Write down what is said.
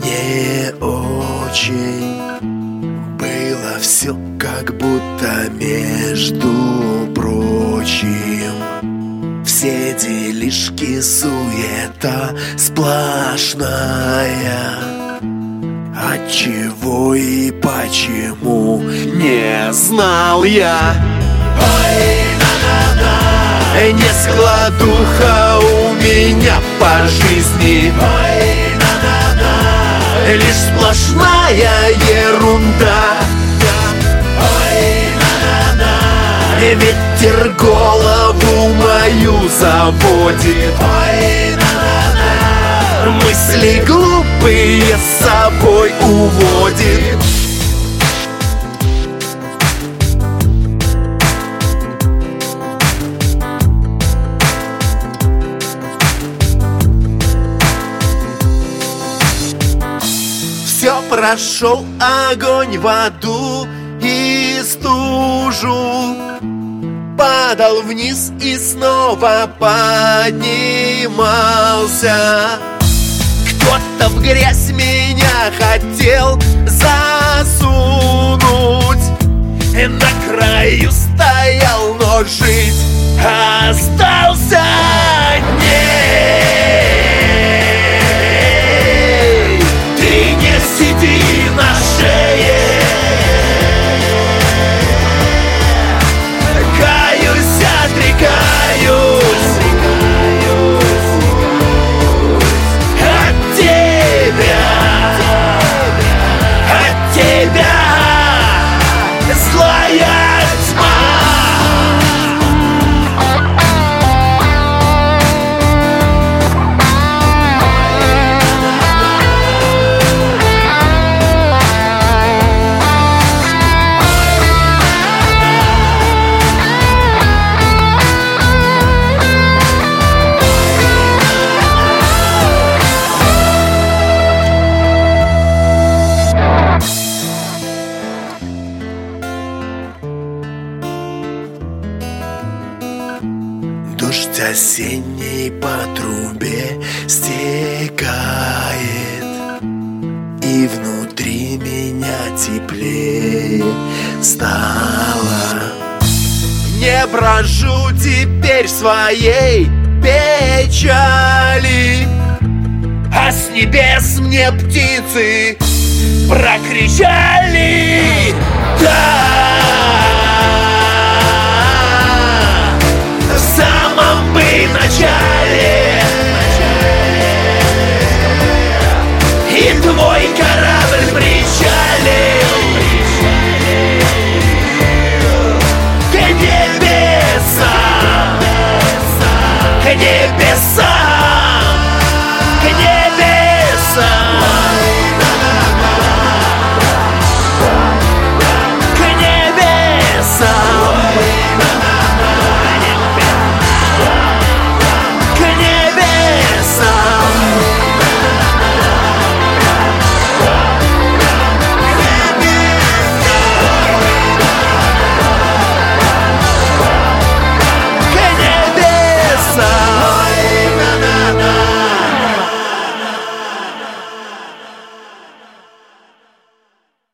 Не очень было все как будто между прочим. Все делишки, суета сплошная. Отчего и почему не знал я. Ой, на-на-на, не складуха у меня по жизни. Ой, на-на-на, лишь сплошная ерунда. Ой, на-на-на, ветер голову мою заводит. Ой, на-на-на, мысли глупые с собой уводит. Все прошел огонь, воду и стужу, падал вниз и снова поднимался. Кто-то в грязь меня хотел засунуть. На краю стоял, но жить остался. Нет, ты не сиди на шее. Каюсь, отрекаюсь от тебя, злая тьма. Дождь осенний по трубе стекает, и внутри меня теплее стало. Не брожу теперь своей печали, а с небес мне птицы прокричали: да! В самом бы начале